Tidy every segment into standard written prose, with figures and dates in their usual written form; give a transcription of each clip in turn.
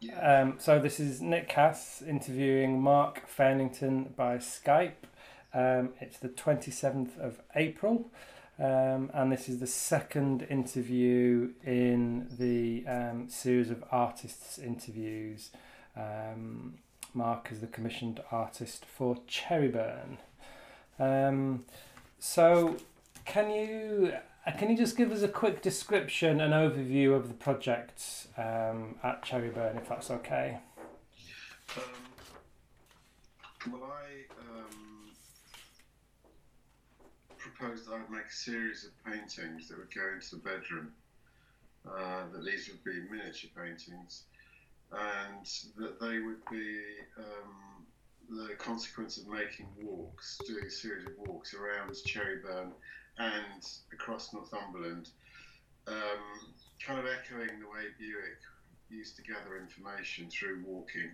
So this is Nick Cass interviewing Mark Fairlington by Skype. It's the 27th of April, and this is the second interview in the series of artists' interviews. Mark is the commissioned artist for Cherryburn. So can you just give us a quick description and overview of the project at Cherryburn, if that's okay? I proposed that I'd make a series of paintings that would go into the bedroom. That these would be miniature paintings, and that they would be the consequence of making walks, doing a series of walks around Cherryburn and across Northumberland, kind of echoing the way Buick used to gather information through walking.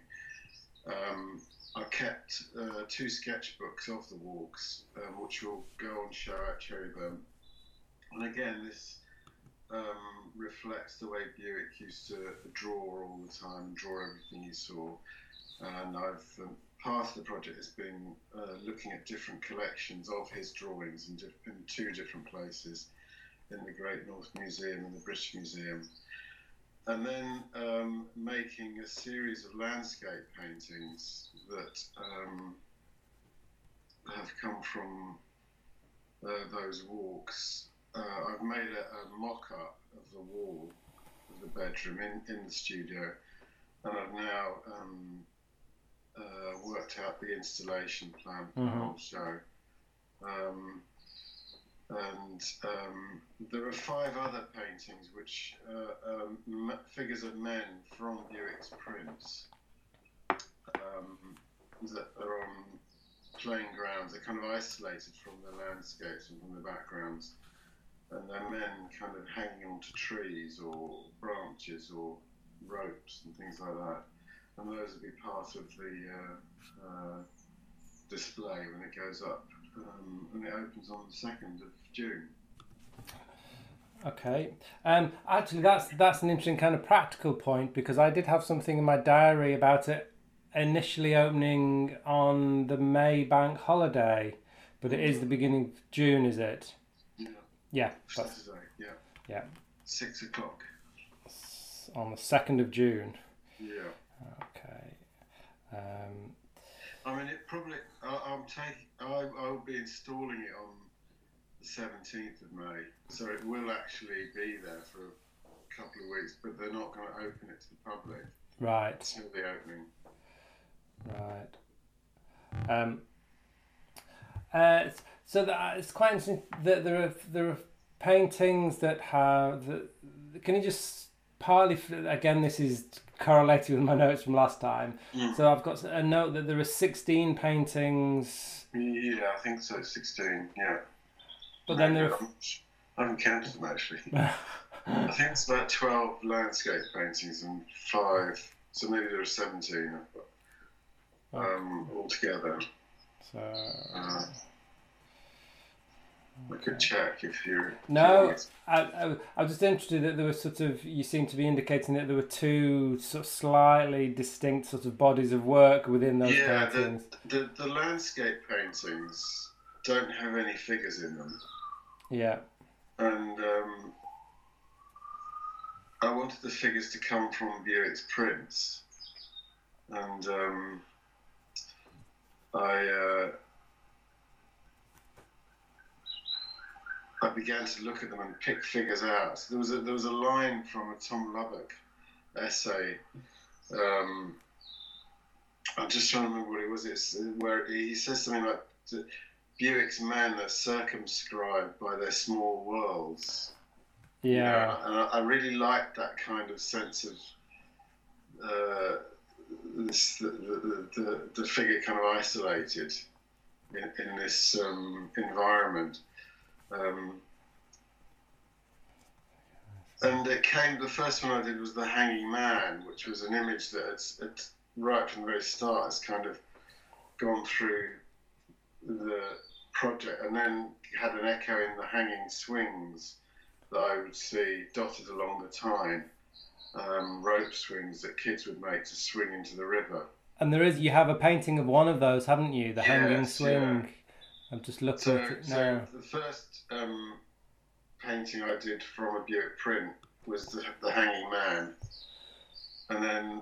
I kept two sketchbooks of the walks, which will go on show at Cherryburn. And again, this reflects the way Buick used to draw all the time, draw everything you saw. And part of the project has been looking at different collections of his drawings in two different places, in the Great North Museum and the British Museum. And then making a series of landscape paintings that have come from those walks. I've made a mock-up of the wall of the bedroom in the studio, and I've now worked out the installation plan for the whole show. There are 5 other paintings which figures of men from Buick's prints that are on playing grounds. They're kind of isolated from the landscapes and from the backgrounds, and they're men kind of hanging onto trees or branches or ropes and things like that. And those will be part of the display when it goes up, and it opens on the 2nd of June. Okay. Actually, that's an interesting kind of practical point, because I did have something in my diary about it initially opening on the May bank holiday, but it is the beginning of June, is it? Yeah. Yeah. Saturday. Yeah. Yeah. 6 o'clock. On the 2nd of June. Yeah. Okay. I mean, it probably. I'll be installing it on the 17th of May, so it will actually be there for a couple of weeks. But they're not going to open it to the public. Right. Until the opening. Right. So it's quite interesting that there are paintings that have. Can you just partly, again, this is correlated with my notes from last time. So I've got a note that there are 16 paintings. Yeah, I think so. 16. Yeah. But then there are. I haven't counted them actually. I think it's about 12 landscape paintings and 5. So maybe there are 17 altogether. So. I could check if you're. No, I was just interested that there was sort of, you seem to be indicating that there were 2 sort of slightly distinct sort of bodies of work within those paintings. The landscape paintings don't have any figures in them. Yeah. And I wanted the figures to come from Buick's prints, and I began to look at them and pick figures out. So there was a line from a Tom Lubbock essay. I'm just trying to remember what it was. It's where he says something like, Buick's men are circumscribed by their small worlds. Yeah. You know, and I really liked that kind of sense of the figure kind of isolated in this environment. And the first one I did was The Hanging Man, which was an image that it's right from the very start has kind of gone through the project and then had an echo in the hanging swings that I would see dotted along the time. rope swings that kids would make to swing into the river. And you have a painting of one of those, haven't you? The hanging Yes, yeah. swing. I'm just looking at So, it so now. the first painting I did from a Buick print was the Hanging Man, and then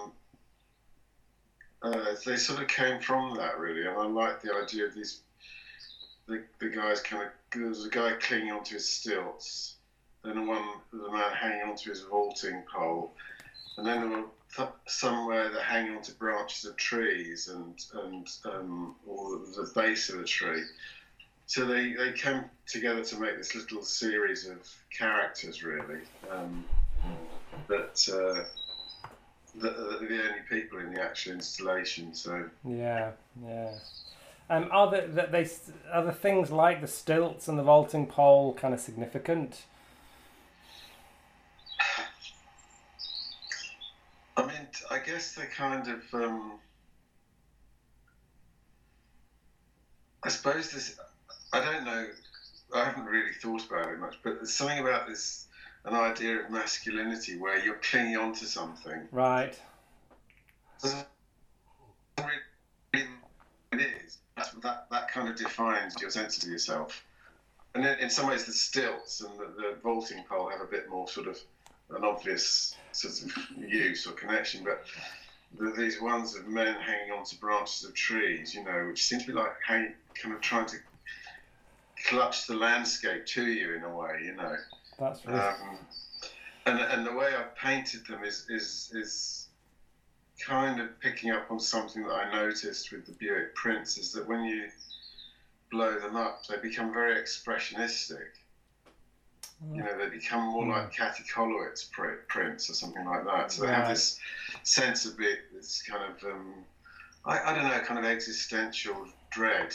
they sort of came from that really, and I like the idea of these the guys kind of. There was a guy clinging onto his stilts, then the man hanging onto his vaulting pole, and then there were somewhere that hanging onto branches of trees or the base of a tree. So they came together to make this little series of characters, really, that are the only people in the actual installation. So Yeah, yeah. Are the things like the stilts and the vaulting pole kind of significant? I mean, I guess they kind of. I suppose this. I don't know. I haven't really thought about it much, but there's something about this, an idea of masculinity where you're clinging onto something. Right. It is. That kind of defines your sense of yourself. And in some ways, the stilts and the vaulting pole have a bit more sort of an obvious sort of use or connection, but these ones of men hanging onto branches of trees, which seem to be like kind of trying to clutch the landscape to you in a way, That's really... and the way I've painted them is kind of picking up on something that I noticed with the Buick prints, is that when you blow them up, they become very expressionistic. They become more like Kathy Kollwitz prints or something like that. So they have this sense of it, this kind of, I don't know, kind of existential dread,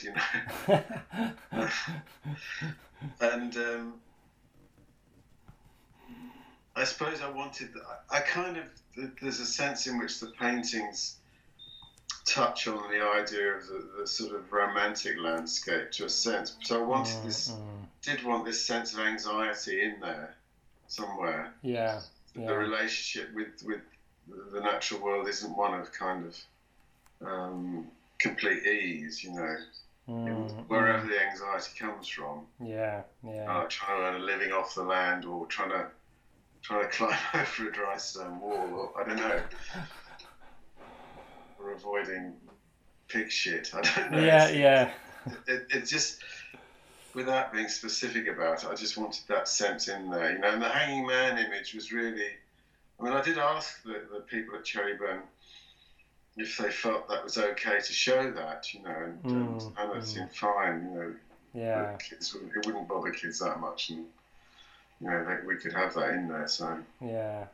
And I suppose there's a sense in which the paintings touch on the idea of the sort of romantic landscape to a sense. So I did want this sense of anxiety in there somewhere. Yeah. The relationship with the natural world isn't one of kind of complete ease, wherever the anxiety comes from. Yeah. Trying to earn a living off the land, or trying to climb over a dry stone wall, or I don't know. Or avoiding pig shit. I don't know. Yeah. It just, without being specific about it, I just wanted that sense in there, And the Hanging Man image was really. I mean, I did ask the people at Cherryburn if they felt that was okay to show that, and it seemed fine, Yeah. Kids, it wouldn't bother kids that much, and we could have that in there. So. Yeah.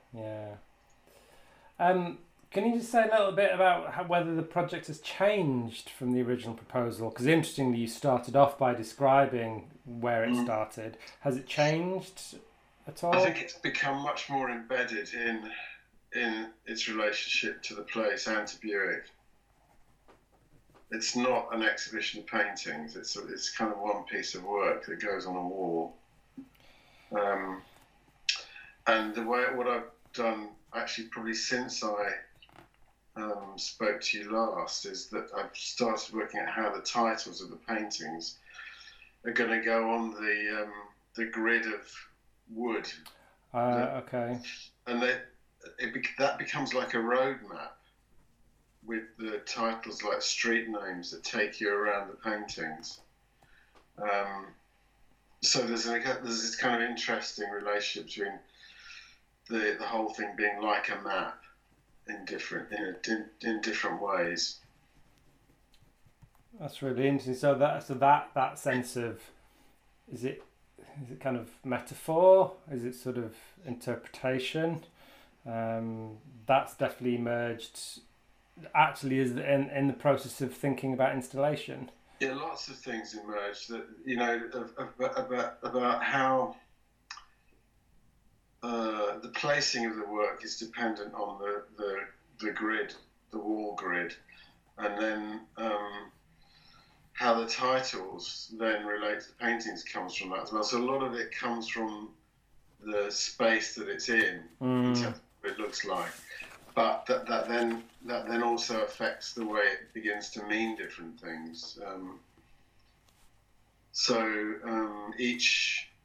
Can you just say a little bit about whether the project has changed from the original proposal? Because interestingly, you started off by describing where it started. Has it changed at all? I think it's become much more embedded in its relationship to the place and to Buick. It's not an exhibition of paintings. It's kind of one piece of work that goes on a wall. And what I've done, actually, probably since I spoke to you last, is that I've started working out how the titles of the paintings are going to go on the grid of wood. Okay. And that becomes like a road map with the titles like street names that take you around the paintings. So there's this kind of interesting relationship between the whole thing being like a map in different ways. That's really interesting. So that sense of, is it kind of metaphor? Is it sort of interpretation? That's definitely emerged. Actually, is in the process of thinking about installation. Yeah, lots of things emerged that about how the placing of the work is dependent on the grid, the wall grid, and then how the titles then relate to the paintings comes from that as well. So a lot of it comes from the space that it's in terms of it looks like. But that then also affects the way it begins to mean different things. Each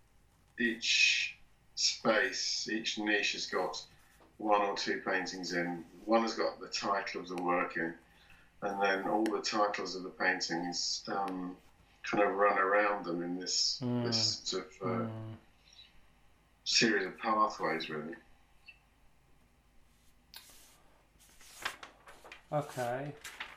space, each niche has got one or two paintings in. One has got the title of the work in, and then all the titles of the paintings kind of run around them in this sort of series of pathways, really. Okay.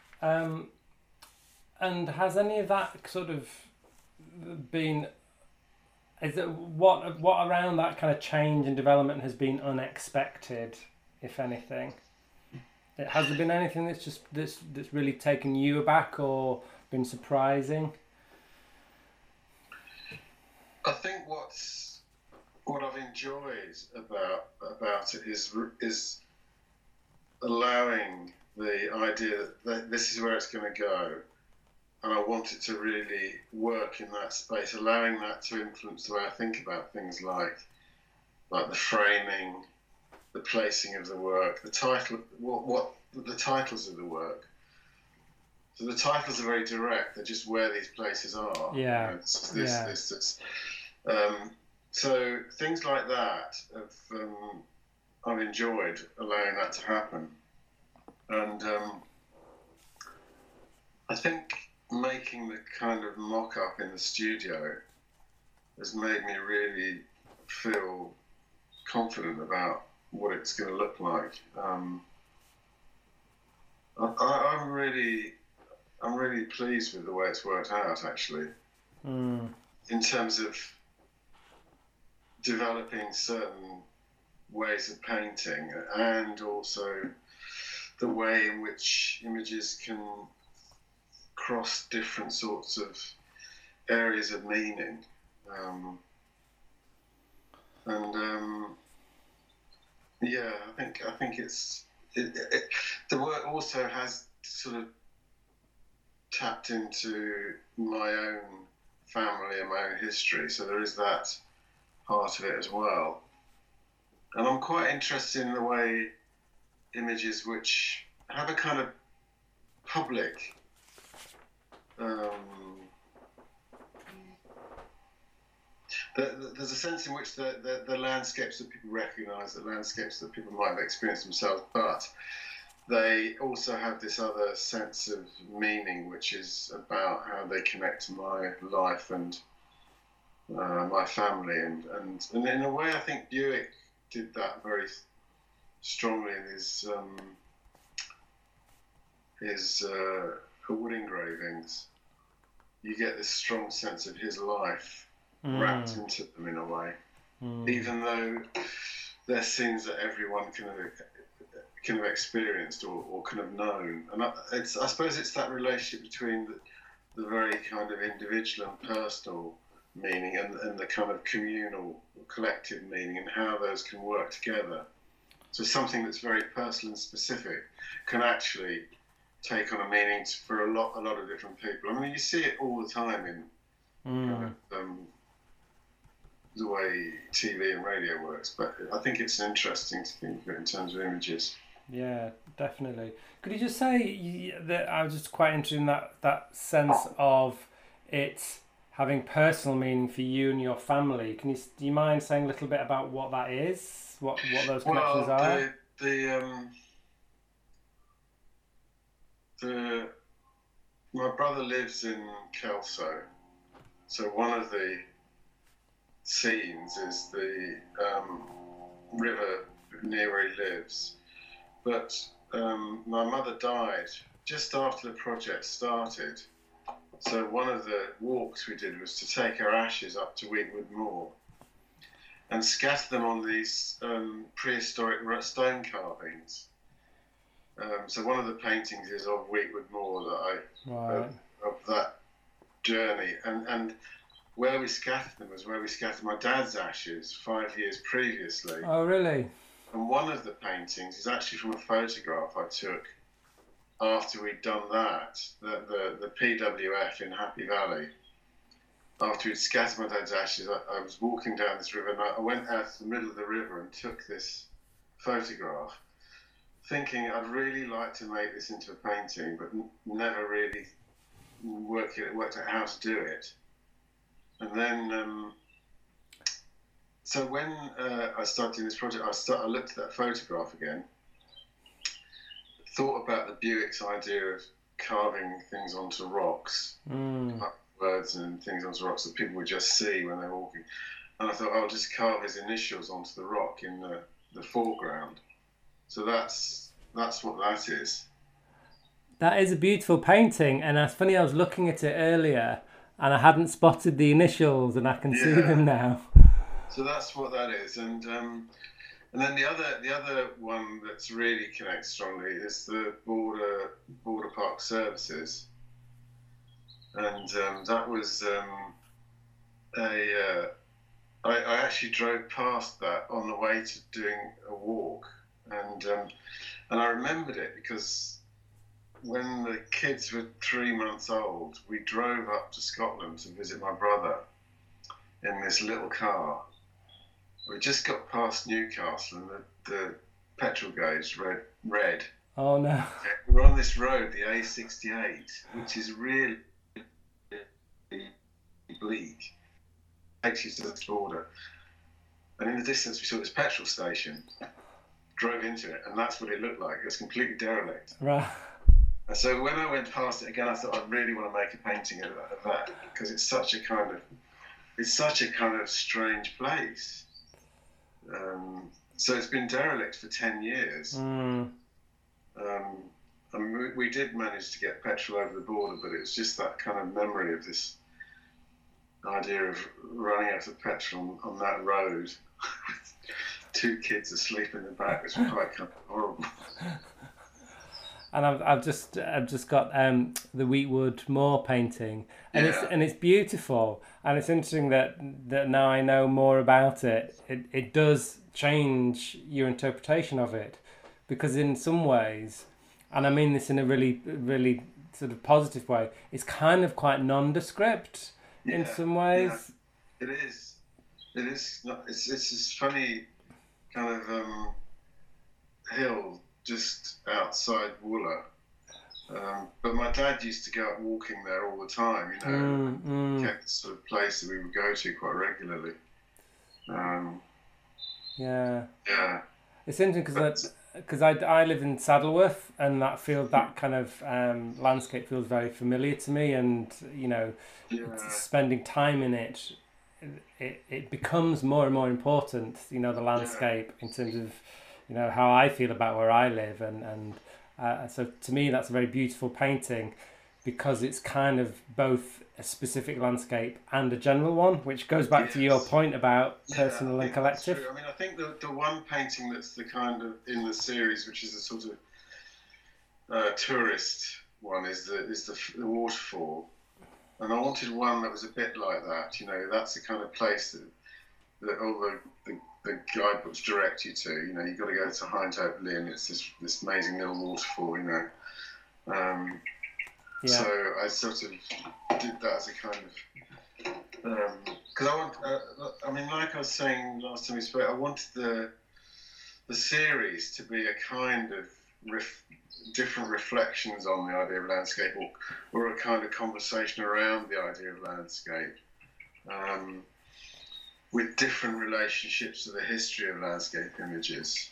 And has any of that sort of been? Is it what around that kind of change and development has been unexpected, if anything? Has there been anything that's really taken you aback or been surprising? I think what I've enjoyed about it is allowing the idea that this is where it's going to go, and I want it to really work in that space, allowing that to influence the way I think about things like the framing, the placing of the work, the title, what the titles of the work. So the titles are very direct; they're just where these places are. Yeah. You know, so things like that I've enjoyed allowing that to happen, and I think making the kind of mock-up in the studio has made me really feel confident about what it's going to look like. I'm really pleased with the way it's worked out, actually, in terms of developing certain ways of painting, and also the way in which images can cross different sorts of areas of meaning. I think the work also has sort of tapped into my own family and my own history, so there is that part of it as well. And I'm quite interested in the way images which have a kind of public there's a sense in which the landscapes that people recognise, the landscapes that people might have experienced themselves, but they also have this other sense of meaning, which is about how they connect to my life and my family, and in a way I think Buick did that very strongly in his wood engravings. You get this strong sense of his life wrapped into them in a way, even though they're scenes that everyone can have experienced or can have known. And I suppose it's that relationship between the very kind of individual and personal meaning and the kind of communal, collective meaning, and how those can work together. So something that's very personal and specific can actually take on a meaning for a lot of different people. I mean, you see it all the time in kind of, the way TV and radio works, but I think it's interesting to think of it in terms of images. Yeah, definitely. Could you just say that I was just quite interested in that sense of it having personal meaning for you and your family? Do you mind saying a little bit about what that is? What those connections are? My brother lives in Kelso, so one of the scenes is the river near where he lives. But my mother died just after the project started. So one of the walks we did was to take her ashes up to Weetwood Moor and scatter them on these prehistoric stone carvings. So one of the paintings is of Weetwood Moor of that journey, and where we scattered them was where we scattered my dad's ashes 5 years previously. Oh, really? And one of the paintings is actually from a photograph I took after we'd done that, the PWF in Happy Valley. After we'd scattered my dad's ashes, I was walking down this river, and I went out to the middle of the river and took this photograph, thinking I'd really like to make this into a painting, but never really worked out how to do it. And then, so when I started doing this project, I looked at that photograph again, thought about the Buick's idea of carving things onto rocks, words and things onto rocks that people would just see when they're walking. And I thought, I'll just carve his initials onto the rock in the foreground. So that's what that is. That is a beautiful painting, and it's funny, I was looking at it earlier and I hadn't spotted the initials, and I can see them now. So that's what that is, and then the other one that's really connects strongly is the Border Park Services, and that was I actually drove past that on the way to doing a walk, and I remembered it because when the kids were 3 months old, we drove up to Scotland to visit my brother in this little car. We just got past Newcastle and the petrol gauge read red. Oh no. We're on this road, the A68, which is really bleak. Takes you to the border. And in the distance we saw this petrol station. Drove into it, and that's what it looked like. It was completely derelict. Right. And so when I went past it again, I thought I really want to make a painting of that, because it's such a kind of strange place. So it's been derelict for 10 years. And we did manage to get petrol over the border, but it was just that kind of memory of this idea of running out of petrol on that road with 2 kids asleep in the back. It's quite kind of horrible. And I've just got the Wheatwood Moor painting, and it's beautiful, and it's interesting that now I know more about it. It does change your interpretation of it, because in some ways, and I mean this in a really really sort of positive way, it's kind of quite nondescript in some ways. Yeah. It is. It's this funny kind of hill just outside Wooler, but my dad used to go out walking there all the time. Kept sort of place that we would go to quite regularly. It's interesting because I live in Saddleworth, and that kind of landscape feels very familiar to me, and spending time in it becomes more and more important. The landscape in terms of how I feel about where I live, and so to me that's a very beautiful painting, because it's kind of both a specific landscape and a general one, which goes back to your point about personal and collective. I mean, I think the one painting that's the kind of in the series, which is a sort of tourist one, is the waterfall, and I wanted one that was a bit like that. That's the kind of place that all the guidebooks direct you to. You've got to go to Hindhope Linn. It's this amazing little waterfall. So I sort of did that as a kind of because I want. Like I was saying last time we spoke, I wanted the series to be a kind of different reflections on the idea of landscape, or a kind of conversation around the idea of landscape. With different relationships to the history of landscape images,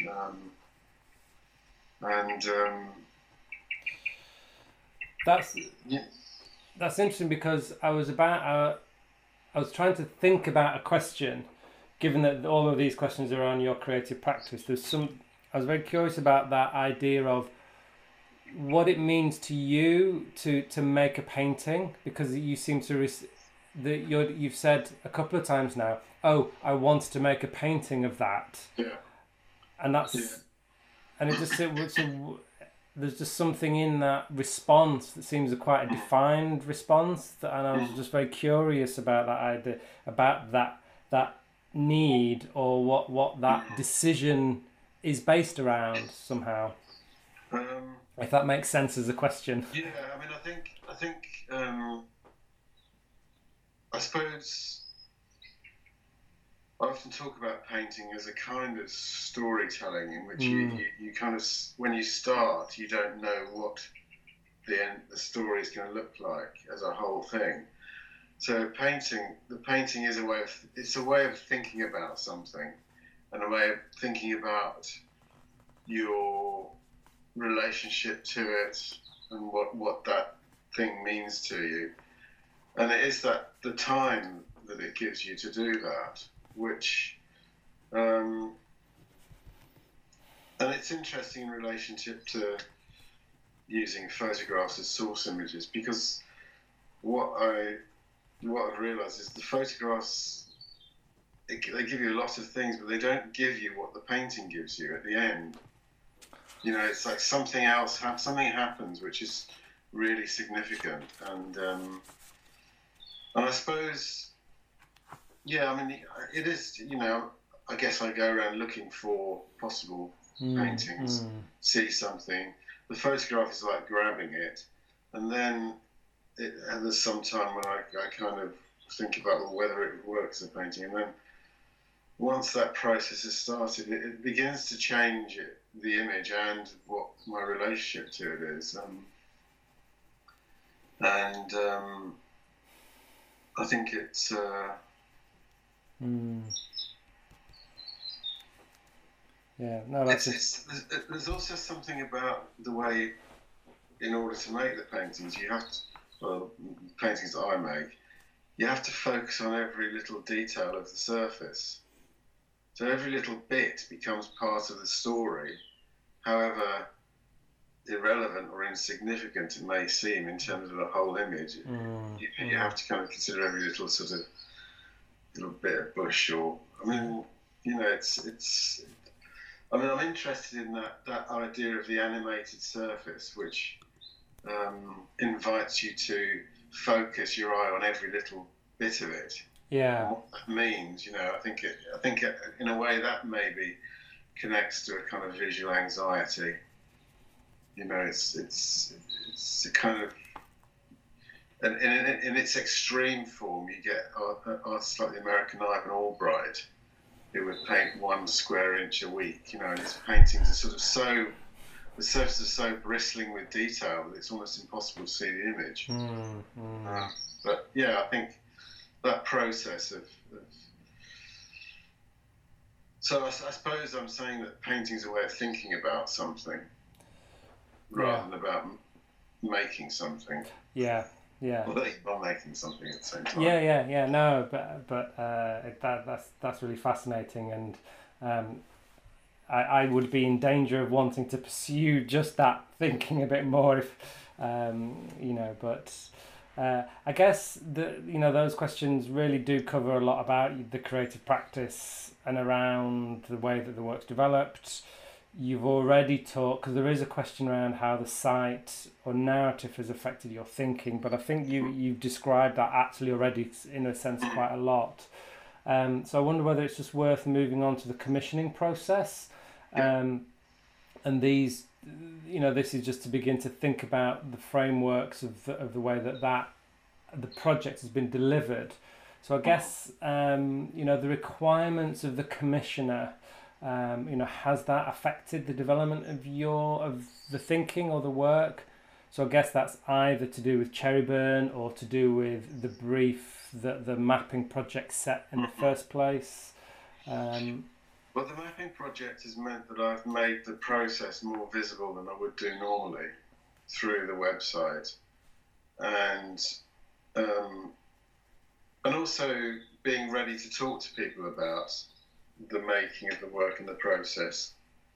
that's interesting, because I was trying to think about a question, given that all of these questions are on your creative practice. I was very curious about that idea of what it means to you to make a painting, because you seem to you've said a couple of times now, I wanted to make a painting of that. And that's and it just there's just something in that response that seems quite a defined response, and I was just very curious about that idea, about that need, or what that decision is based around somehow. If that makes sense as a question. Yeah, I think I suppose I often talk about painting as a kind of storytelling in which Mm. you kind of, when you start, you don't know what the story is going to look like as a whole thing. So the painting is it's a way of thinking about something, and a way of thinking about your relationship to it and what that thing means to you. And it is that the time that it gives you to do that, which, and it's interesting in relationship to using photographs as source images, because what I've realised is the photographs, they give you a lot of things, but they don't give you what the painting gives you at the end. You know, it's like something else, something happens which is really significant, and I suppose, yeah, I mean, it is. You know, I guess I go around looking for possible paintings, see something. The photograph is like grabbing it, and then and there's some time when I kind of think about, well, whether it would work as a painting, and then once that process has started, it begins to change the image and what my relationship to it is, and I think it's. Yeah, no, there's also something about the way, in order to make the paintings, you have to, well, paintings that I make, you have to focus on every little detail of the surface. So every little bit becomes part of the story, however irrelevant or insignificant it may seem in terms of a whole image. You have to kind of consider every little sort of little bit of bush, or, I mean, you know, it's. I mean, I'm interested in that idea of the animated surface, which invites you to focus your eye on every little bit of it. Yeah. And what that means, you know, I think in a way that maybe connects to a kind of visual anxiety. You know, it's a kind of, and in its extreme form, you get artists like the American Ivan Albright, who would paint 1 square inch a week. You know, and his paintings are sort of the surface is so bristling with detail that it's almost impossible to see the image. But yeah, I think that process of so I suppose I'm saying that painting is a way of thinking about something rather than about making something. Yeah. Well, you're making something at the same time. Yeah. No, but that's really fascinating, and I would be in danger of wanting to pursue just that thinking a bit more, if you know. But I guess those questions really do cover a lot about the creative practice and around the way that the work's developed. You've already talked, because there is a question around how the site or narrative has affected your thinking, but I think you've described that actually already, in a sense, quite a lot. So I wonder whether it's just worth moving on to the commissioning process. And these, this is just to begin to think about the frameworks of the way that the project has been delivered. So I guess, the requirements of the commissioner, has that affected the development of the thinking or the work? So I guess that's either to do with Cherryburn or to do with the brief that the mapping project set in the first place. Well, the mapping project has meant that I've made the process more visible than I would do normally through the website, and also being ready to talk to people about the making of the work and the process,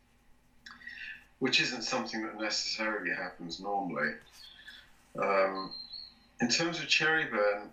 which isn't something that necessarily happens normally. In terms of Cherryburn,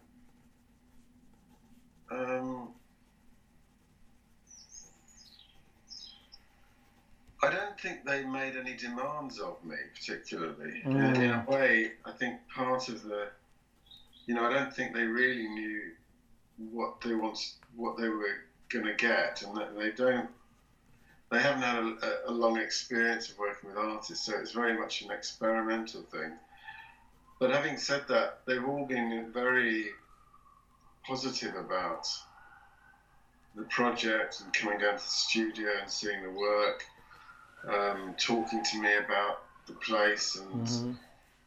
I don't think they made any demands of me particularly. In a way, I think part of the, I don't think they really knew what they were going to get, and that they haven't had a long experience of working with artists, so it's very much an experimental thing. But having said that, they've all been very positive about the project and coming down to the studio and seeing the work, talking to me about the place and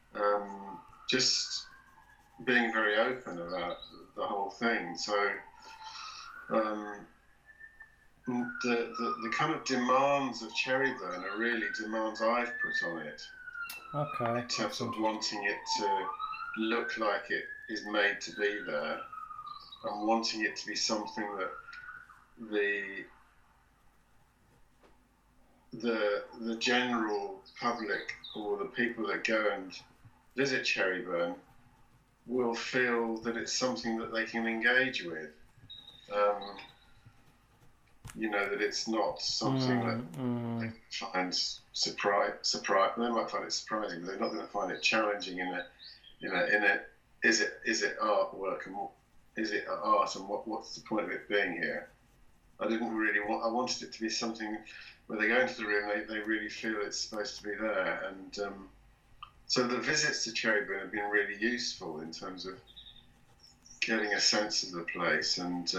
just being very open about the whole thing. So the kind of demands of Cherryburn are really demands I've put on it. Okay. In terms of wanting it to look like it is made to be there, and wanting it to be something that the general public or the people that go and visit Cherryburn will feel that it's something that they can engage with. You know, that it's not something that they find surprise. They might find it surprising, but they're not going to find it challenging in a. Is it artwork, and is it art, and what's the point of it being here? I wanted it to be something where they go into the room, they really feel it's supposed to be there, and so the visits to Cherryburn have been really useful in terms of getting a sense of the place and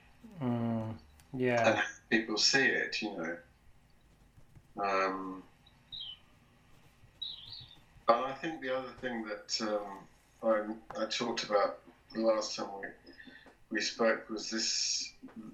yeah, and people see it, you know. And I think the other thing that I talked about the last time we spoke was this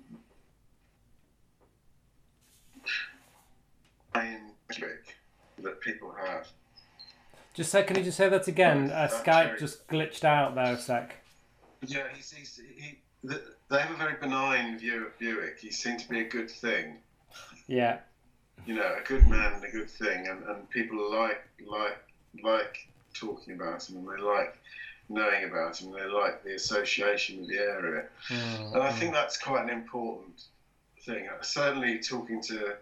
main trick that people have. can you just say that again? Skype just glitched out there a sec. Yeah, they have a very benign view of Buick. He seemed to be a good thing. Yeah. You know, a good man and a good thing, and people like talking about him, and they like knowing about him, and they like the association with the area. And I think that's quite an important thing. Certainly talking to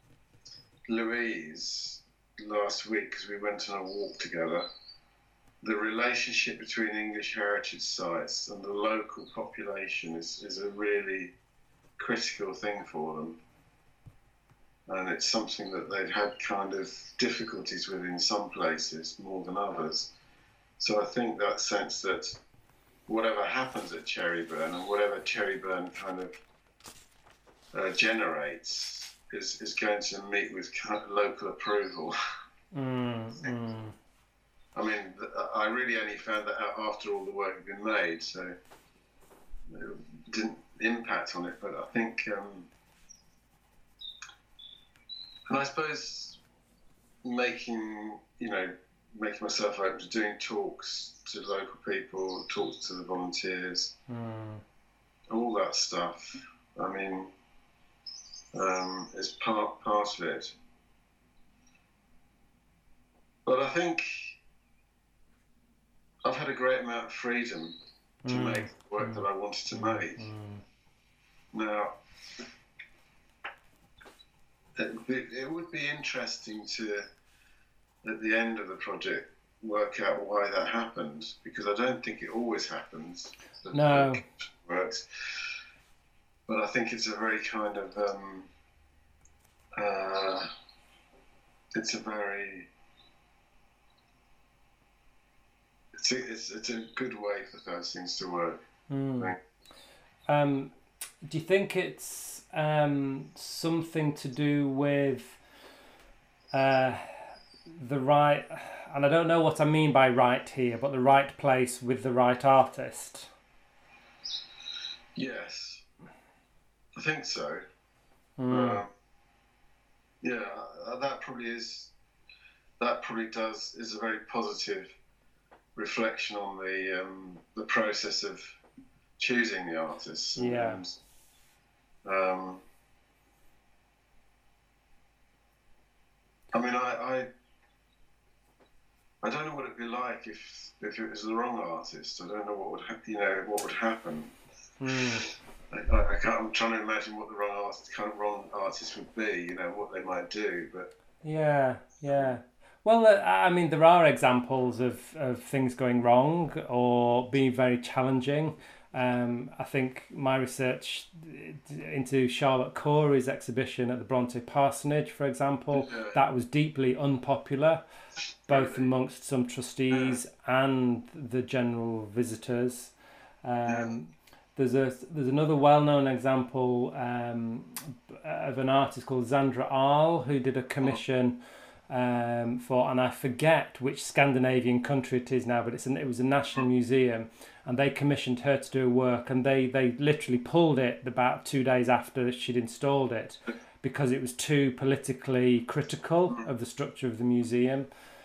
Louise last week, because we went on a walk together, the relationship between English heritage sites and the local population is a really critical thing for them. And it's something that they've had kind of difficulties with in some places more than others. So I think that sense that whatever happens at Cherryburn and whatever Cherryburn kind of generates is going to meet with local approval. I mean, I really only found that out after all the work had been made, so it didn't impact on it. But I think, and I suppose making myself open to doing talks to local people, talks to the volunteers, all that stuff. I mean, is part of it. But I think I've had a great amount of freedom to make the work that I wanted to make. Now, it would be interesting to, at the end of the project, work out why that happened, because I don't think it always happens. No. Works. But I think it's a very kind of, it's a good way for those things to work. Do you think it's something to do with the right, and I don't know what I mean by right here, but the right place with the right artist? Yes, I think so. Yeah, that probably is a very positive reflection on the process of choosing the artists. Yeah. I mean, I don't know what it'd be like if it was the wrong artist. I don't know what would happen. I'm trying to imagine what the wrong artist would be. You know, what they might do, but yeah. Well, I mean, there are examples of things going wrong or being very challenging. I think my research into Charlotte Corey's exhibition at the Bronte Parsonage, for example, that was deeply unpopular, both amongst some trustees and the general visitors. there's another well-known example of an artist called Sandra Ahl, who did a commission for, and I forget which Scandinavian country it is now, but it was a national museum, and they commissioned her to do work, and they literally pulled it about 2 days after she'd installed it because it was too politically critical of the structure of the museum.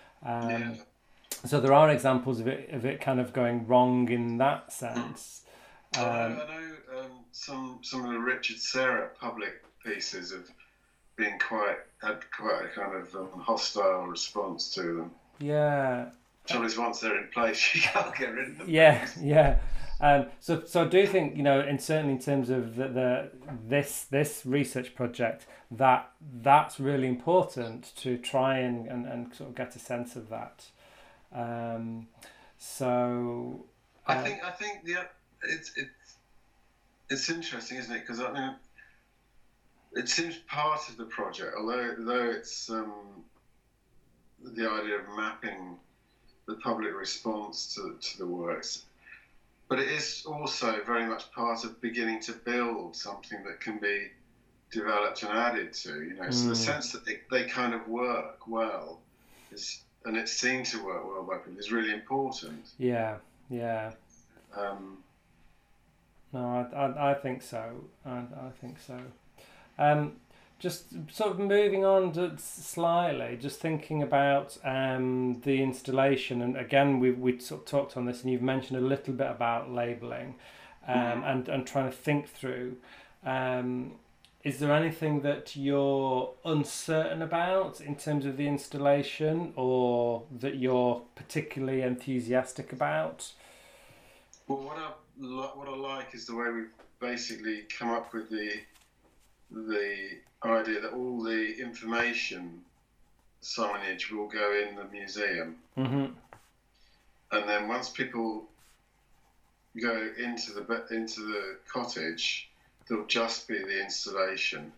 So there are examples of it kind of going wrong in that sense. I know some of the Richard Serra public pieces have been had quite a kind of hostile response to them. Yeah. Trouble is, once they're in place, you can't get rid of them. Yeah. So I do think, certainly in terms of this research project, that's really important to try and sort of get a sense of that. I think it's interesting, isn't it? Because I mean, it seems part of the project, although it's the idea of mapping the public response to the works, but it is also very much part of beginning to build something that can be developed and added to. So the sense that they kind of work well and it seemed to work well by people is really important. Yeah. No, I think so. I think so. Just sort of moving on slightly, just thinking about the installation, and again we sort of talked on this, and you've mentioned a little bit about labelling, and trying to think through. Is there anything that you're uncertain about in terms of the installation, or that you're particularly enthusiastic about? Well, what I like is the way we've basically come up with the idea that all the information signage will go in the museum, and then once people go into the cottage, there'll just be the installation,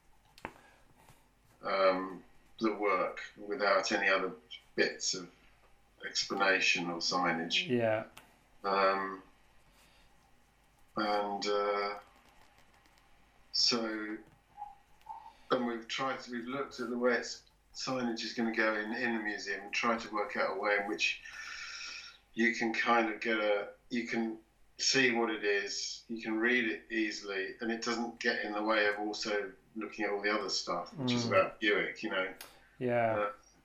the work, without any other bits of explanation or signage. Yeah. And we've looked at the way signage is going to go in the museum and tried to work out a way in which you can kind of you can see what it is, you can read it easily, and it doesn't get in the way of also looking at all the other stuff, which is about Buick, Yeah.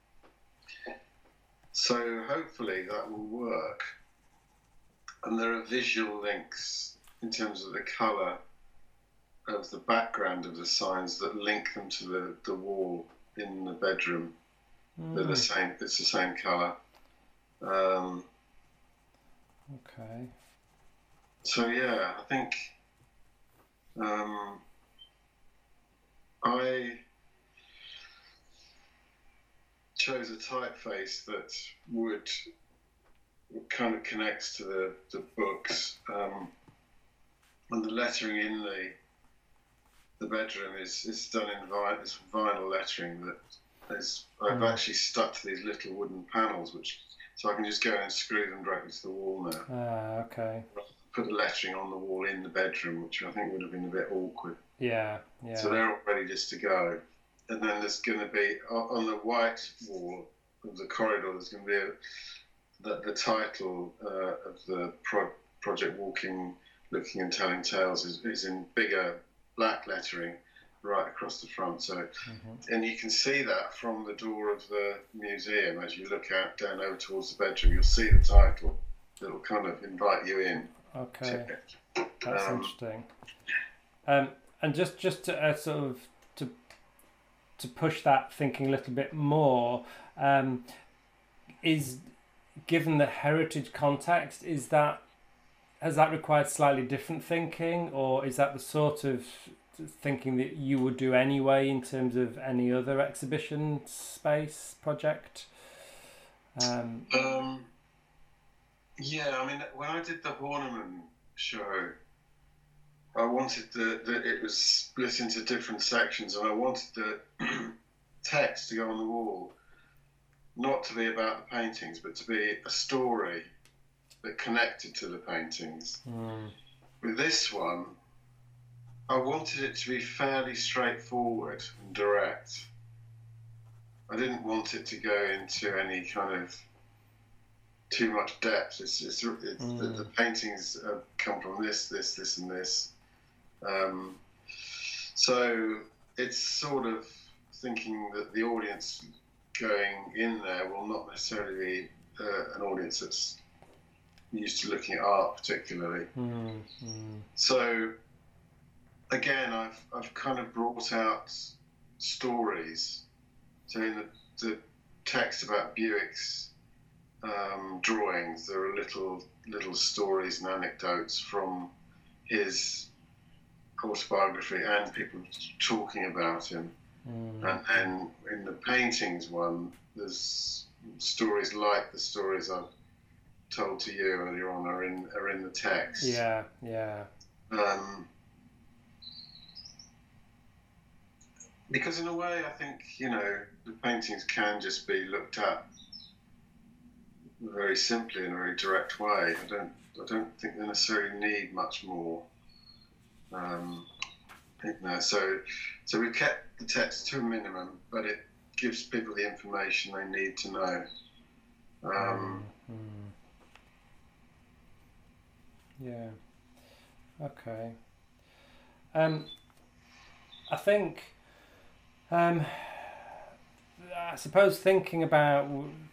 So hopefully that will work. And there are visual links in terms of the colour of the background of the signs that link them to the wall in the bedroom. They're the same. It's the same colour. Okay. So yeah, I think I chose a typeface that would kind of connects to the books, and the lettering in the bedroom is done in vinyl lettering that I've actually stuck to these little wooden panels, so I can just go and screw them directly to the wall now. Okay. Put the lettering on the wall in the bedroom, which I think would have been a bit awkward. Yeah. So they're all ready just to go. And then there's going to be, on the white wall of the corridor, there's going to be the title of the project, Walking, Looking and Telling Tales, is in bigger black lettering right across the front. So, and you can see that from the door of the museum as you look out down over towards the bedroom. You'll see the title that'll kind of invite you in. Okay, that's interesting. And just to sort of to push that thinking a little bit more, is, given the heritage context, has that required slightly different thinking, or is that the sort of thinking that you would do anyway in terms of any other exhibition space project? Yeah, I mean, when I did the Horniman show, I wanted it was split into different sections, and I wanted the text to go on the wall, not to be about the paintings, but to be a story that connected to the paintings. with this one, I wanted it to be fairly straightforward and direct. I didn't want it to go into any kind of too much depth. The paintings come from this, and this. So it's sort of thinking that the audience going in there will not necessarily be an audience that's used to looking at art particularly. So again, I've kind of brought out stories. So in the text about Buick's drawings, there are little stories and anecdotes from his autobiography and people talking about him. And in the paintings one, there's stories like the stories I've told to you earlier on are in the text. Yeah. Because in a way, I think, the paintings can just be looked at very simply in a very direct way. I don't think they necessarily need much more. So we've kept the text to a minimum, but it gives people the information they need to know. Yeah. Okay. I think. I suppose thinking about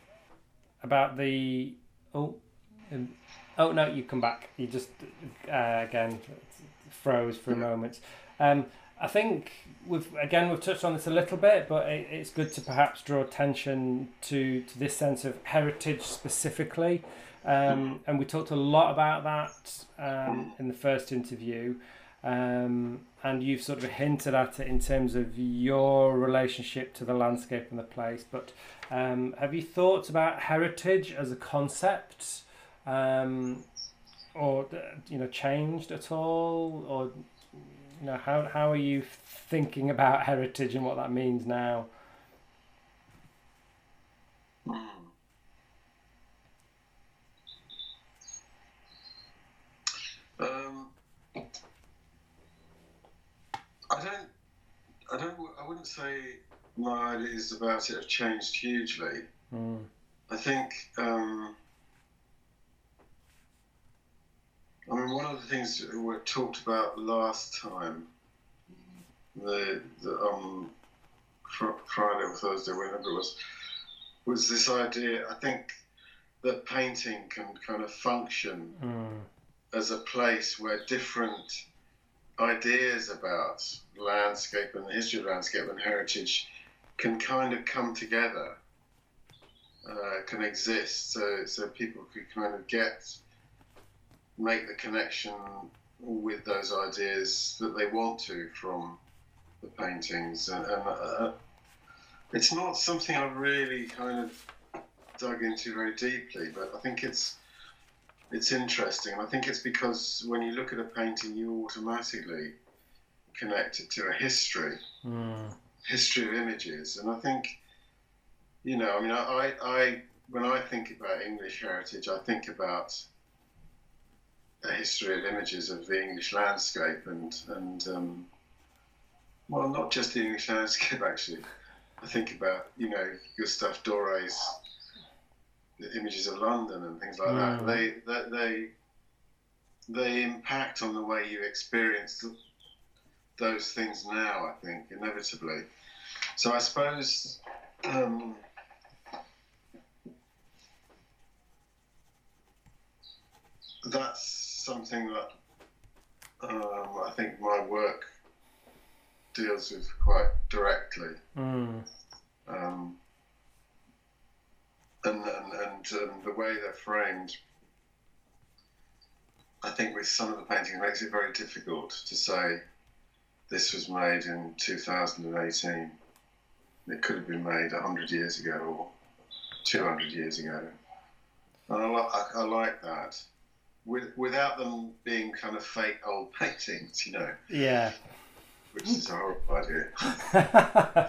the oh no, you come back. You just again froze for a moment. I think we've touched on this a little bit, but it's good to perhaps draw attention to this sense of heritage specifically. And we talked a lot about that in the first interview. And you've sort of hinted at it in terms of your relationship to the landscape and the place. But have you thought about heritage as a concept, or changed at all, or how are you thinking about heritage and what that means now? I wouldn't say my ideas about it have changed hugely. I think, one of the things that we talked about last time, the Friday or Thursday, whenever it was this idea. I think that painting can kind of function as a place where different ideas about landscape and the history of landscape and heritage can kind of come together, can exist, so people could kind of make the connection with those ideas that they want to from the paintings, and it's not something I've really kind of dug into very deeply, but I think it's interesting. I think it's because when you look at a painting, you automatically connect it to a history of images. And I think, I when I think about English heritage, I think about a history of images of the English landscape and well, not just the English landscape, actually. I think about, Gustave Doré's the images of London and things like that. They impact on the way you experience those things now, I think, inevitably. So I suppose that's something that I think my work deals with quite directly. And the way they're framed, I think with some of the paintings makes it very difficult to say this was made in 2018. It could have been made 100 years ago or 200 years ago. And I like that. Without them being kind of fake old paintings, Yeah. Which is a horrible idea.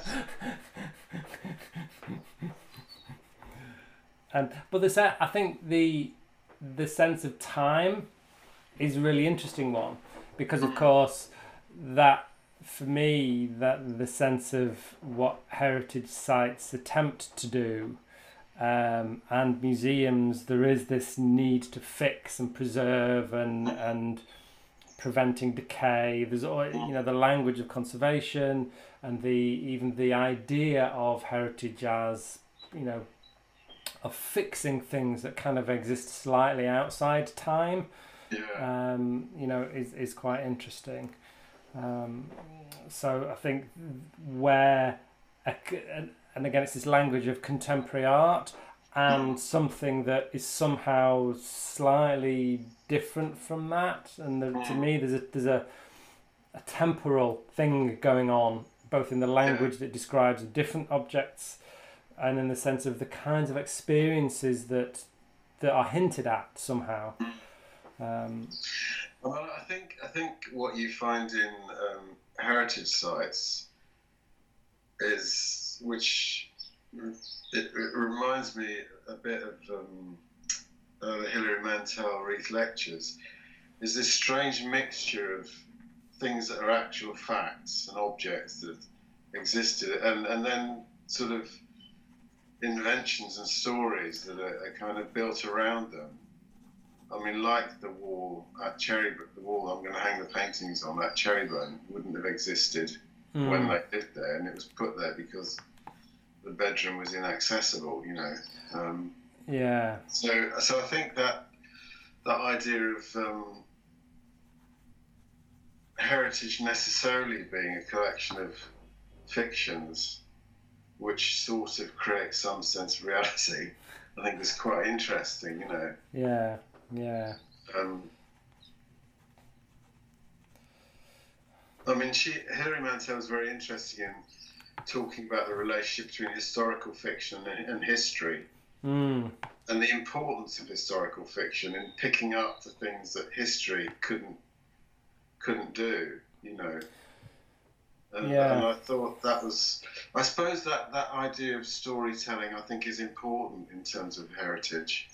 But I think the sense of time is a really interesting one, because of course that, for me, that the sense of what heritage sites attempt to do, and museums, there is this need to fix and preserve and preventing decay. There's the language of conservation, and even the idea of heritage as, of fixing things that kind of exist slightly outside time. Yeah. Is quite interesting. So I think where, and again, it's this language of contemporary art and something that is somehow slightly different from that. And to me, there's a temporal thing going on, both in the language that describes different objects and in the sense of the kinds of experiences that are hinted at somehow. Well, I think what you find in heritage sites is, which it reminds me a bit of the Hilary Mantel Reith lectures, is this strange mixture of things that are actual facts and objects that existed, and then sort of inventions and stories that are kind of built around them. I mean, like the wall at the wall I'm going to hang the paintings on at Cherryburn wouldn't have existed when they lived there, and it was put there because the bedroom was inaccessible, So I think that idea of heritage necessarily being a collection of fictions which sort of creates some sense of reality, I think is quite interesting, Yeah. I mean, Hilary Mantel was very interesting in talking about the relationship between historical fiction and history, and the importance of historical fiction in picking up the things that history couldn't do, And I thought I suppose that idea of storytelling, I think, is important in terms of heritage,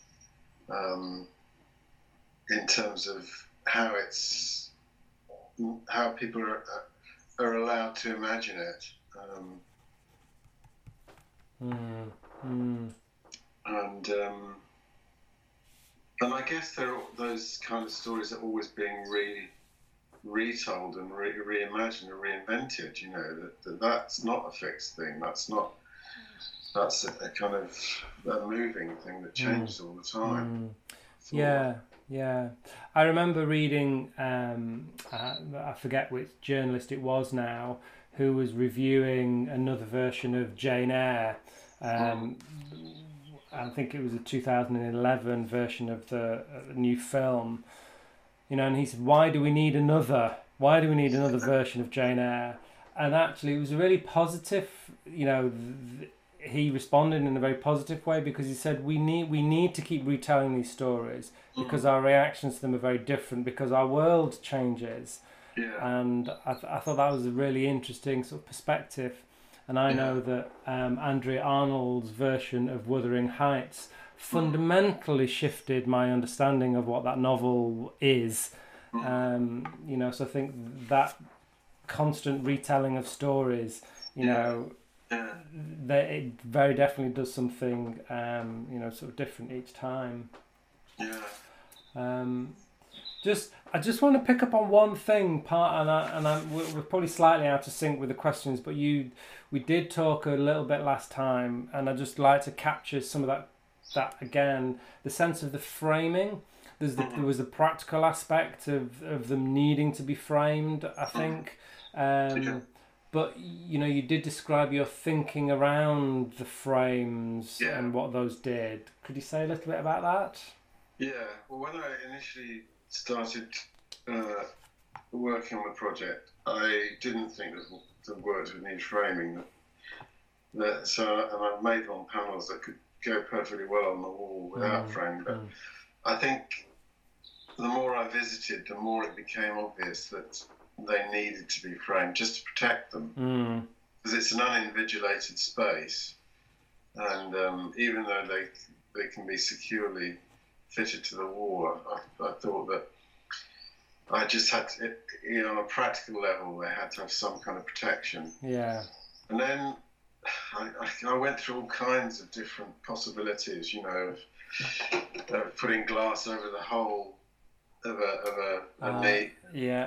in terms of how people are allowed to imagine it. And I guess there are those kind of stories that are always being retold and reimagined and reinvented. That's not a fixed thing. That's a kind of a moving thing that changes all the time. Yeah. I remember reading, I forget which journalist it was now, who was reviewing another version of Jane Eyre. I think it was a 2011 version of the new film. And he said, why do we need another version of Jane Eyre? And actually, it was a really positive, he responded in a very positive way, because he said we need to keep retelling these stories because our reactions to them are very different, because our world changes. And I thought that was a really interesting sort of perspective. And I know that Andrea Arnold's version of Wuthering Heights fundamentally shifted my understanding of what that novel is. So I think that constant retelling of stories, that it very definitely does something, sort of different each time. I just want to pick up on one thing, we're probably slightly out of sync with the questions, but we did talk a little bit last time, and I'd just like to capture some of that again, the sense of the framing. There was the practical aspect of them needing to be framed, I think. But you did describe your thinking around the frames and what those did. Could you say a little bit about that? Yeah. Well, when I initially started working on the project, I didn't think that the works would need framing. And I made them on panels that could go perfectly well on the wall without framing. But I think the more I visited, the more it became obvious that they needed to be framed just to protect them, because it's an uninvigilated space, and even though they can be securely fitted to the wall, I thought that I just had to, on a practical level, they had to have some kind of protection. Yeah. And then I went through all kinds of different possibilities, of putting glass over the whole of a niche. Yeah.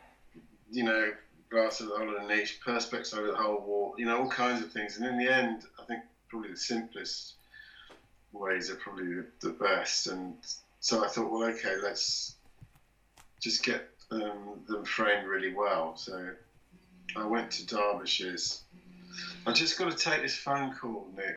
Glass over the whole of the niche, perspex over the whole wall, all kinds of things. And in the end, I think probably the simplest ways are probably the best. And so I thought, well, okay, let's just get them framed really well. So I went to Derbyshire's. I just got to take this phone call, Nick.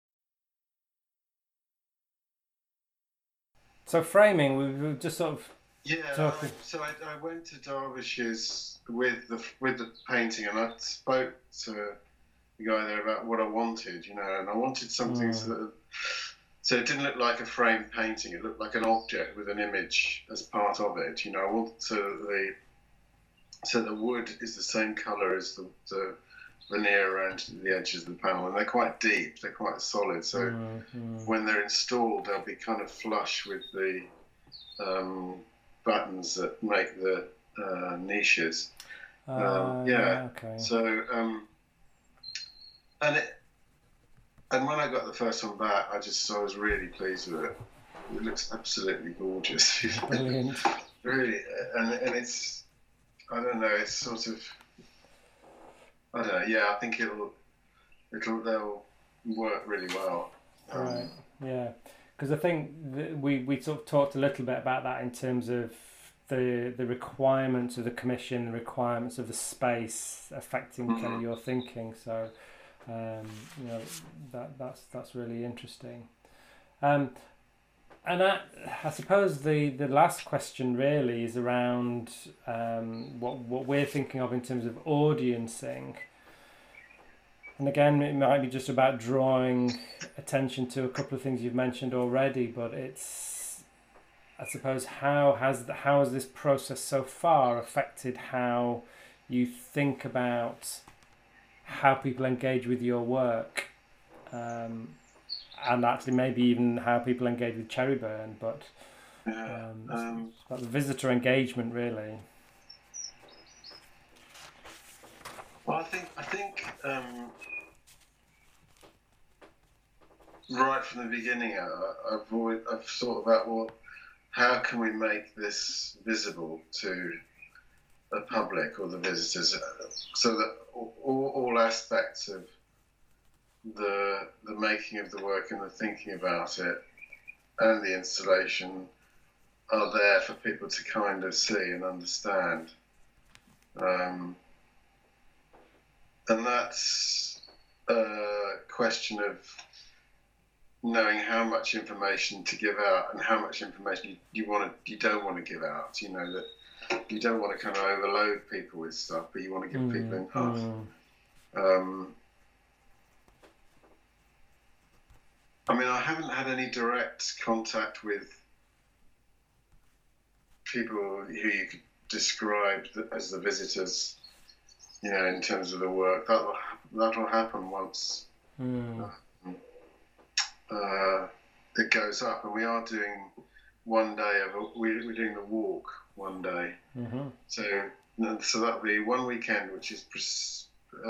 So framing, we were just sort of talking. So I went to Derbyshire's with the painting, and I spoke to the guy there about what I wanted, and I wanted something so it didn't look like a framed painting. It looked like an object with an image as part of it. I want so the wood is the same colour as the veneer around the edges of the panel, and they're quite deep, they're quite solid. So when they're installed, they'll be kind of flush with the buttons that make the niches. Okay. So and when I got the first one back, I was really pleased with it. It looks absolutely gorgeous. Brilliant. Really, and it's, I don't know, it's sort of, I don't know. Yeah, I think they'll work really well. Right. Yeah, because I think we sort of talked a little bit about that in terms of the requirements of the commission, the requirements of the space affecting kind of your thinking. So, that's really interesting. And I suppose the last question really is around what we're thinking of in terms of audiencing. And again, it might be just about drawing attention to a couple of things you've mentioned already, but it's, I suppose, how has this process so far affected how you think about how people engage with your work, and actually maybe even how people engage with Cherryburn, but it's about the visitor engagement, really. Well, I think right from the beginning, I've thought about, how can we make this visible to the public or the visitors, so that all aspects of the making of the work and the thinking about it and the installation are there for people to kind of see and understand. And that's a question of knowing how much information to give out and how much information you don't want to give out. That you don't want to kind of overload people with stuff, but you want to give people enough. I mean, I haven't had any direct contact with people who you could describe as the visitors, in terms of the work. That'll happen once it goes up, and we are doing one day we're doing the walk one day. So that'll be one weekend, which is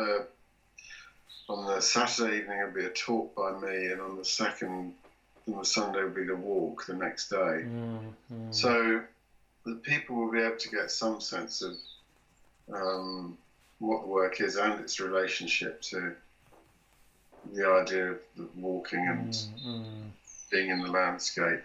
on the Saturday evening it'll be a talk by me, and on the Sunday will be the walk the next day. So the people will be able to get some sense of what the work is and its relationship to the idea of walking and being in the landscape.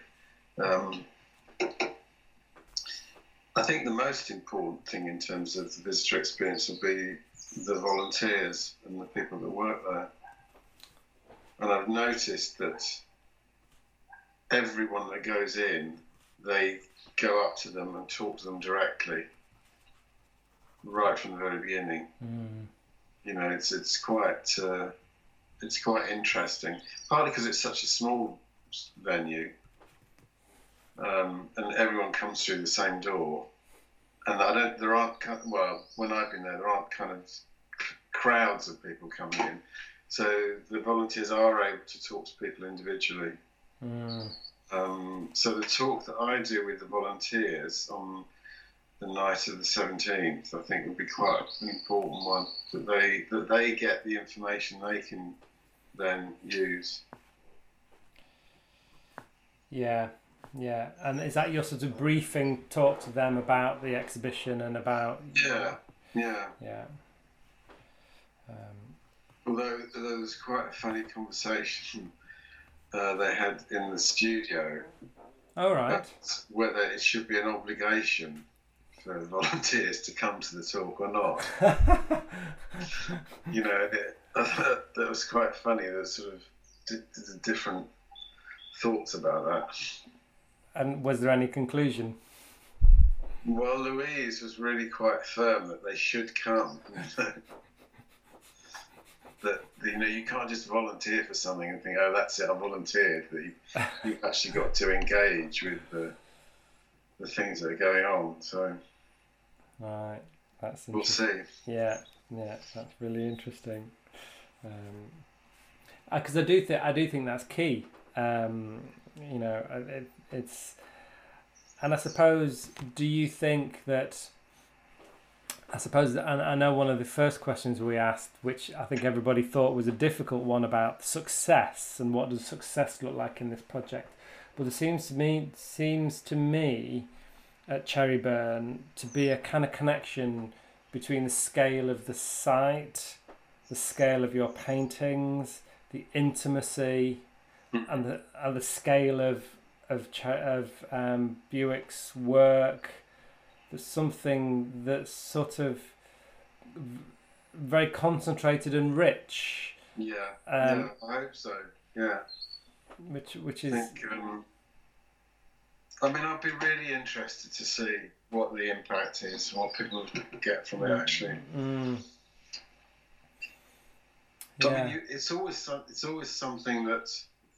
I think the most important thing in terms of the visitor experience will be the volunteers and the people that work there. And I've noticed that everyone that goes in, they go up to them and talk to them directly, right from the very beginning. It's quite interesting, partly because it's such a small venue, and everyone comes through the same door, and when I've been there aren't kind of crowds of people coming in, so the volunteers are able to talk to people individually. So the talk that I do with the volunteers on the night of the 17th, I think would be quite an important one, that they get the information they can then use. Yeah, yeah. And is that your sort of briefing talk to them about the exhibition and about... Yeah. Yeah. Although there was quite a funny conversation they had in the studio. Oh, right. Whether it should be an obligation for volunteers to come to the talk or not. You know, that was quite funny. There's sort of different thoughts about that. And was there any conclusion? Well, Louise was really quite firm that they should come. That, you know, you can't just volunteer for something and think, oh, that's it, I volunteered. That you've actually got to engage with the things that are going on. So, right, that's we'll see. Yeah, that's really interesting. Because I do think that's key. You know, it's, and I suppose, do you think that? I suppose, and I know one of the first questions we asked, which I think everybody thought was a difficult one, about success and what does success look like in this project. But it seems to me at Cherryburn to be a kind of connection between the scale of the site, the scale of your paintings, the intimacy, and the scale of Buick's work. There's something that's sort of very concentrated and rich. Yeah, I hope so. Yeah. Which is. I mean, I'd be really interested to see what the impact is, what people get from it actually. Yeah. I mean, it's always something that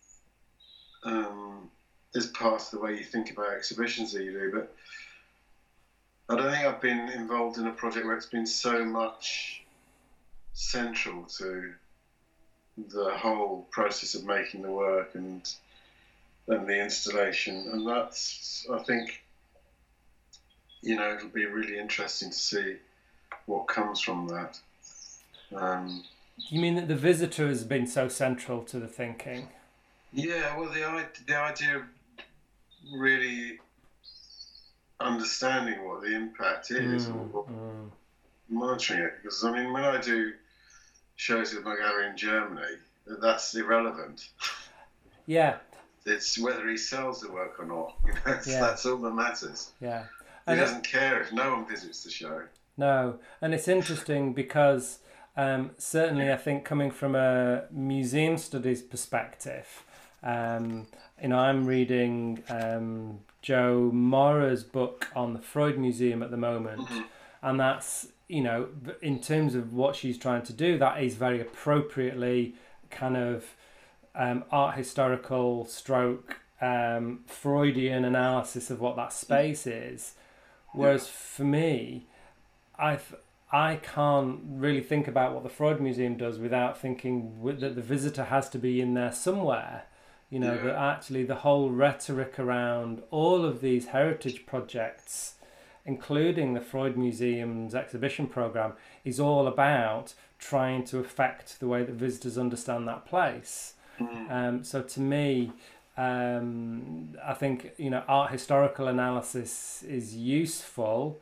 is part of the way you think about exhibitions that you do, but I don't think I've been involved in a project where it's been so much central to the whole process of making the work and the installation. And that's, I think, you know, it'll be really interesting to see what comes from that. You mean that the visitor has been so central to the thinking? Yeah, well, the idea of really understanding what the impact is or monitoring it, because I mean, when I do shows with my gallery in Germany, that's irrelevant. Yeah, it's whether he sells the work or not. You know, that's all that matters. Yeah, he doesn't care if no one visits the show. No, and it's interesting because certainly I think coming from a museum studies perspective, you know, I'm reading Jo Morra's book on the Freud Museum at the moment, and that's, you know, in terms of what she's trying to do, that is very appropriately kind of art historical stroke Freudian analysis of what that space is. Whereas for me, I can't really think about what the Freud Museum does without thinking that the visitor has to be in there somewhere. You know, that actually the whole rhetoric around all of these heritage projects, including the Freud Museum's exhibition program, is all about trying to affect the way that visitors understand that place. So to me, I think, you know, art historical analysis is useful,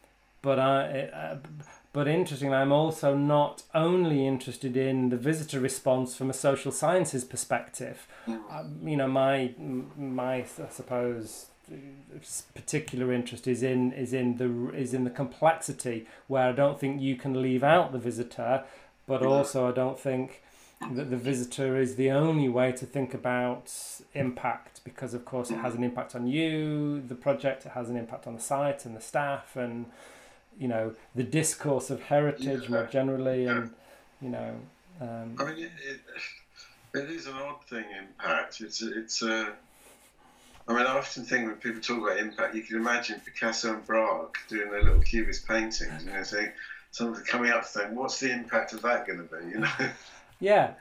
but interestingly, I'm also not only interested in the visitor response from a social sciences perspective. You know, my I suppose particular interest is in the complexity, where I don't think you can leave out the visitor, but also I don't think that the visitor is the only way to think about impact, because of course it has an impact on you, the project, it has an impact on the site and the staff, and, you know, the discourse of heritage more generally, and, you know. I mean, it is an odd thing, impact. I mean, I often think when people talk about impact, you can imagine Picasso and Braque doing their little Cubist paintings, you know, saying, someone coming up saying, what's the impact of that going to be, you know? Yeah,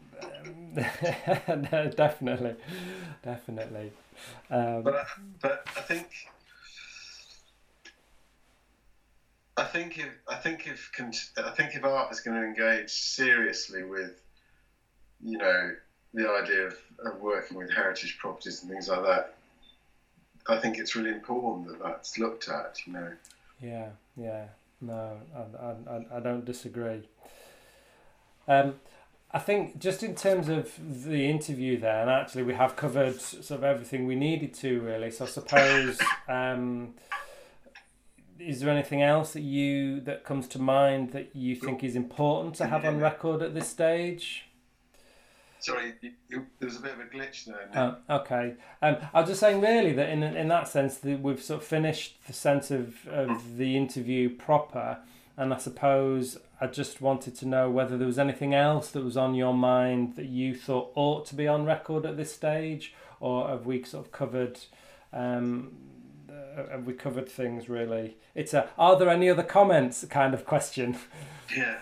definitely. But I think if art is going to engage seriously with, you know, the idea of working with heritage properties and things like that, I think it's really important that that's looked at, you know. Yeah, yeah. No, I don't disagree. I think just in terms of the interview there, and actually we have covered sort of everything we needed to really. So I suppose, is there anything else that comes to mind that you think is important to have on record at this stage? Sorry, there's a bit of a glitch there, Nick. Okay. I was just saying really that in that sense we've sort of finished the sense of the interview proper, and I suppose I just wanted to know whether there was anything else that was on your mind that you thought ought to be on record at this stage, or have we sort of covered have we covered things really? It's are there any other comments kind of question. Yeah.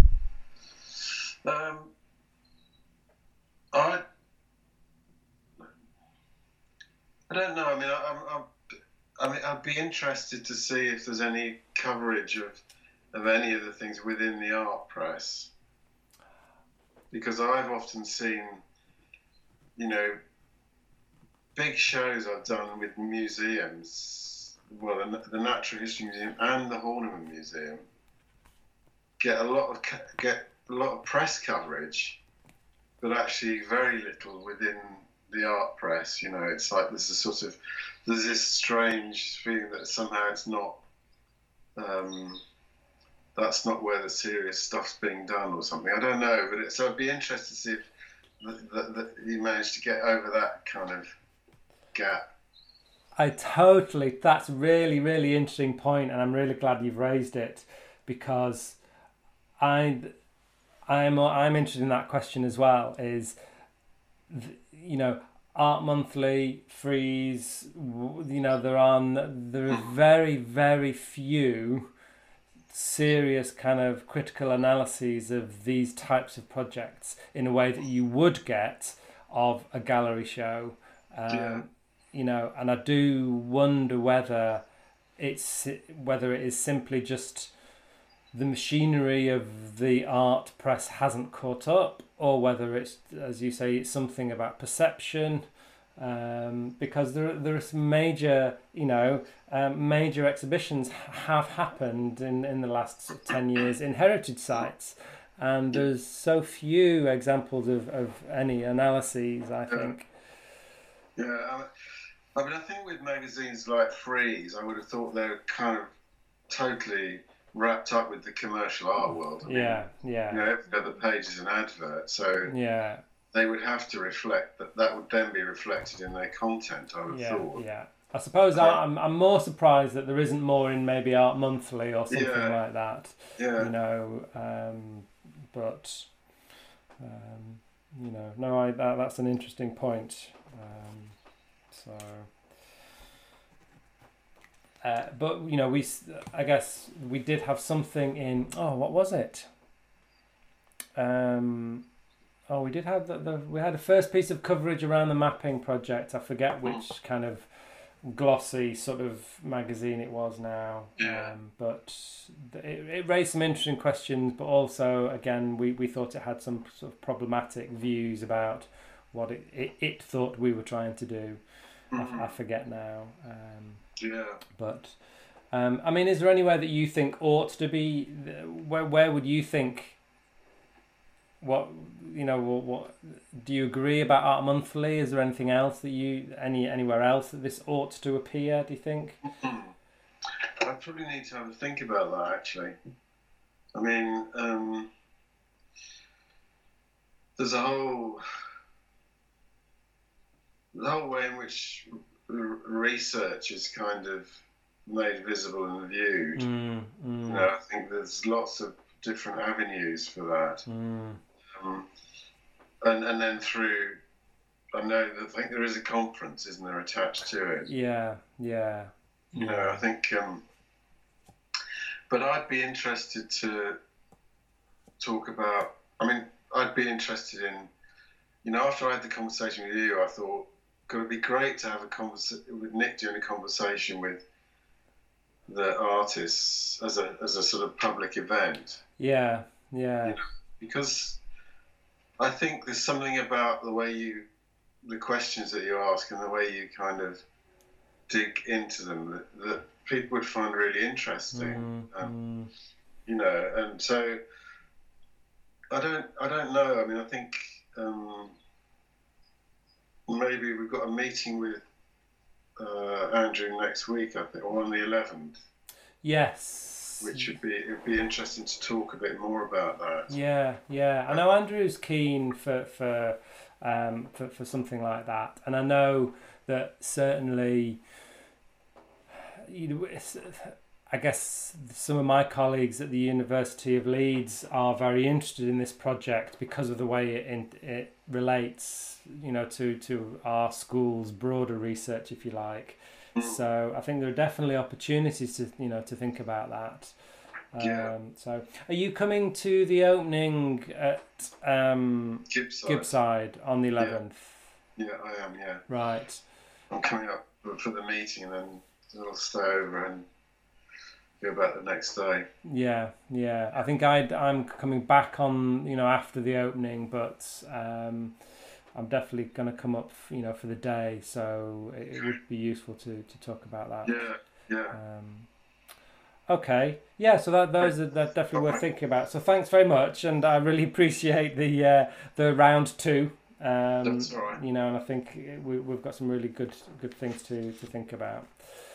I don't know. I mean, I'd be interested to see if there's any coverage of any of the things within the art press, because I've often seen, you know, big shows I've done with museums. Well, the Natural History Museum and the Horniman Museum get a lot of press coverage, but actually very little within the art press. You know, it's like there's this strange feeling that somehow it's not, that's not where the serious stuff's being done or something. I don't know, but so I'd be interested to see if you managed to get over that kind of gap. That's really, really interesting point, and I'm really glad you've raised it, because I'm interested in that question as well. Is, you know, Art Monthly, Frieze, you know, there are very, very few serious kind of critical analyses of these types of projects in a way that you would get of a gallery show. You know, and I do wonder whether it is simply just the machinery of the art press hasn't caught up, or whether it's, as you say, it's something about perception, because there are some major, you know, major exhibitions have happened in the last 10 years in heritage sites, and there's so few examples of any analyses, I think. Yeah, I mean, I think with magazines like Frieze, I would have thought they were kind of totally wrapped up with the commercial art world. Yeah. You know, every other page is an advert, so they would have to reflect that would then be reflected in their content, I would have thought. Yeah. I suppose I'm more surprised that there isn't more in maybe Art Monthly or something like that. Yeah. You know, but you know, no, that's an interesting point. But you know, I guess we did have something in. Oh, what was it? We did have we had a first piece of coverage around the mapping project. I forget which kind of glossy sort of magazine it was now. But it raised some interesting questions, but also again we thought it had some sort of problematic views about what it thought we were trying to do. I forget now. But I mean, is there anywhere that you think ought to be? Where would you think? What do you agree about Art Monthly? Is there anything else that anywhere else that this ought to appear? Do you think? I probably need to have a think about that, actually. I mean, there's a whole way in which research is kind of made visible and viewed. You know, I think there's lots of different avenues for that. And then through, I think there is a conference, isn't there, attached to it? Yeah. You know, I think, but I'd be interested to talk about, I'd be interested in, you know, after I had the conversation with you, I thought, it would be great to have with Nick doing a conversation with the artists as a sort of public event. Yeah, yeah. Because I think there's something about the questions that you ask and the way you kind of dig into them that people would find really interesting. And so I don't know. I mean, I think maybe we've got a meeting with Andrew next week, I think, or on the 11th. Yes. Which it'd be interesting to talk a bit more about that. Yeah, yeah. I know Andrew's keen for something like that, and I know that certainly, I guess some of my colleagues at the University of Leeds are very interested in this project because of the way it relates, to our school's broader research, if you like. So I think there are definitely opportunities to think about that. So are you coming to the opening at Gibbside on the 11th? Yeah, I am, yeah. Right. I'm coming up for the meeting and then I'll stay over and go back the next day. Yeah. I think I'm coming back on, after the opening, but I'm definitely going to come up, for the day. So it would be useful to talk about that. Yeah. Okay. Yeah. So that's definitely worth thinking about. So thanks very much, and I really appreciate the round two. That's all right. And I think we've got some really good things to think about.